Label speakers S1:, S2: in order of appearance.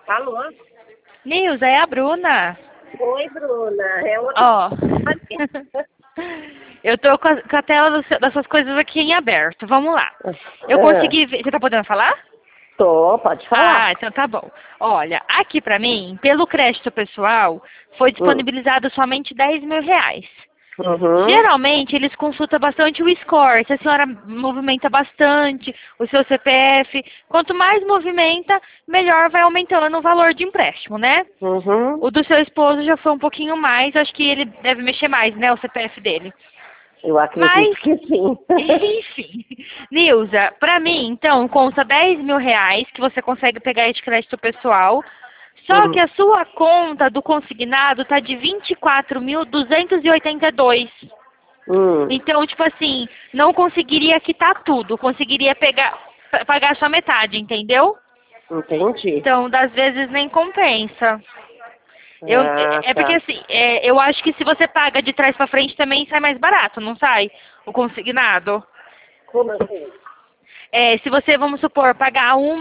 S1: Alô?
S2: Nilza, é a Bruna.
S1: Oi, Bruna. É outra.
S2: Ó, eu tô com a tela das suas coisas aqui em aberto. Vamos lá. Eu consegui ver. Você tá podendo falar?
S1: Tô, pode falar.
S2: Ah, então tá bom. Olha, aqui pra mim, pelo crédito pessoal, foi
S1: Hum.
S2: disponibilizado somente R$ 10.000.
S1: Uhum.
S2: Geralmente eles consultam bastante o score, se a senhora movimenta bastante o seu CPF. Quanto mais movimenta, melhor vai aumentando o valor de empréstimo, né?
S1: Uhum.
S2: O do seu esposo já foi um pouquinho mais, acho que ele deve mexer mais, né, o CPF dele.
S1: Eu acredito
S2: Mas,
S1: que sim.
S2: enfim, Nilza, pra mim, então, consta R$ 10.000 que você consegue pegar de crédito pessoal. Só que
S1: Hum.
S2: a sua conta do consignado tá de 24.282.
S1: Hum.
S2: Então, tipo assim, não conseguiria quitar tudo, conseguiria pagar só metade, entendeu?
S1: Entendi.
S2: Então, das vezes nem compensa.
S1: Ah,
S2: É porque
S1: tá.
S2: assim, eu acho que se você paga de trás pra frente também sai mais barato, não sai? O consignado.
S1: Como assim?
S2: Se você, vamos supor, pagar